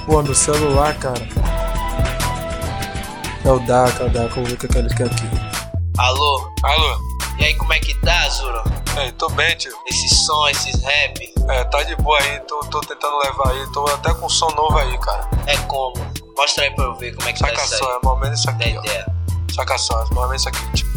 Pô, meu celular, cara. É o Daca, vou ver o que ele quer aqui. Alô? Alô? E aí, como é que tá, Zuro? Tô bem, tio. Esse som, esses rap? Tá de boa aí, tô tentando levar aí, tô até com som novo aí, cara. É como? Mostra aí pra eu ver como é que Saca tá isso aí. só, é mais ou menos isso aqui, Dá ideia. ó. Saca só, é mais ou menos isso aqui, tio.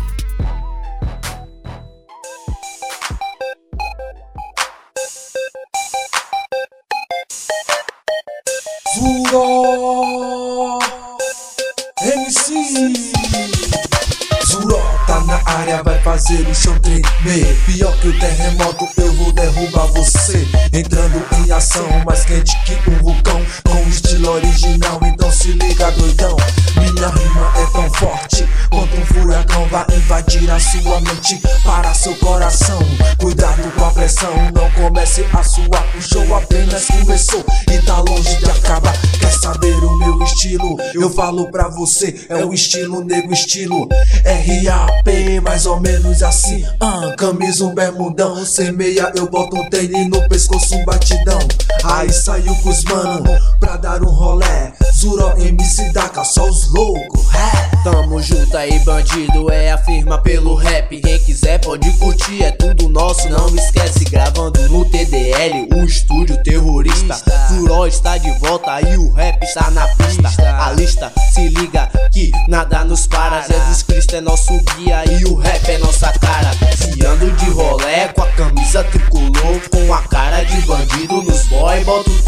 Zuro MC Zuro tá na área, vai fazer o chão tremer. Pior que o terremoto, eu vou derrubar você. Entrando em ação, mais quente que um vulcão, com estilo original, então se liga doidão. Minha rima é tão forte quanto um furacão, vai invadir a sua mente, para seu coração. Cuidado com a pressão, não comece a suar. O show apenas começou e tá longe de acabar. Quer saber o meu estilo? Eu falo pra você, é o estilo negro, estilo RAP, mais ou menos assim. Camisa, um bermudão, sem meia eu boto um tênis no pescoço, um batidão. Aí saiu com os mano pra dar um rolé. Zuro MC Daca, só os loucos, Tamo junto aí, bandido, é a firma pelo rap. Quem quiser pode curtir, é tudo nosso, não esquece. Gravando no TDL, o estúdio terrorista. Zuro está de volta e o rap está na pista. A lista, se liga que nada nos para. Jesus Cristo é nosso guia e o rap é nossa cara. Se ando de rolé com a camisa tricolor, com a cara de bandido nos boy, boto